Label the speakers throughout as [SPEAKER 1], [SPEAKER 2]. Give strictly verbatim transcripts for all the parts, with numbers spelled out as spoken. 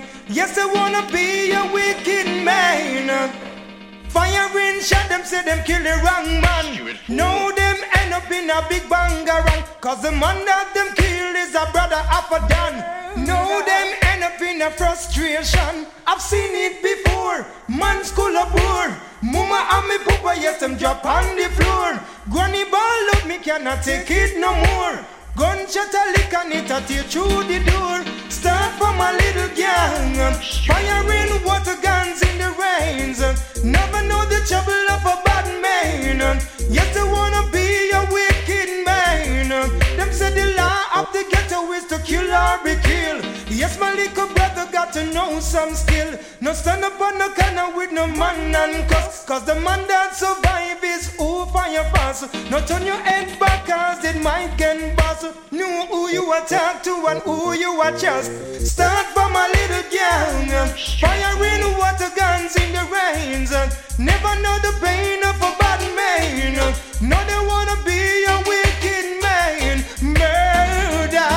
[SPEAKER 1] Yes, they wanna be a wicked man. Firing shot them, say them kill the wrong man. Know them end up in a big bangarang, cause the man that them kill is a brother of a Dan. Know them end up in a frustration. I've seen it before. Man's school of war. Mama and me papa, yes, them drop on the floor. Granny ball up, me cannot take it no more. Gunshot a lick and it a tear through the door. Start from a little gang, firing water guns in the rains. Never know the trouble of a bad man. Yes, they wanna be a wicked man. Them say the law of the ghetto is to kill or be killed. Yes, my little brother got to know some skill. No stand up on no corner with no man and cuss, cause the man that survive is who fire fast. No turn your head back cause it might get boss. Know who you attack to and who you are just. Start from a little gang, firing water guns in the rains. Never know the pain of a bad man. No, they wanna be a wicked man. Murder,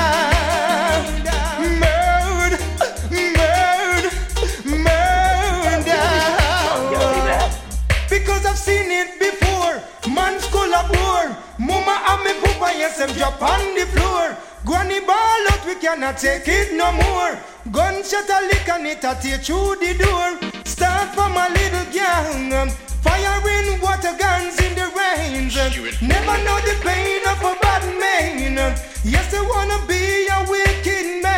[SPEAKER 1] murder, murder, murder. Because I've seen it before. Man's school of war. Mama and me papa, yes, them drop on the floor. Granny ball out, we cannot take it no more. Gunshot a lick and it a tear through the door. Start from a little gang, firing water guns in the rains. Never know the pain of a bad man. Yes, they wanna be a wicked man.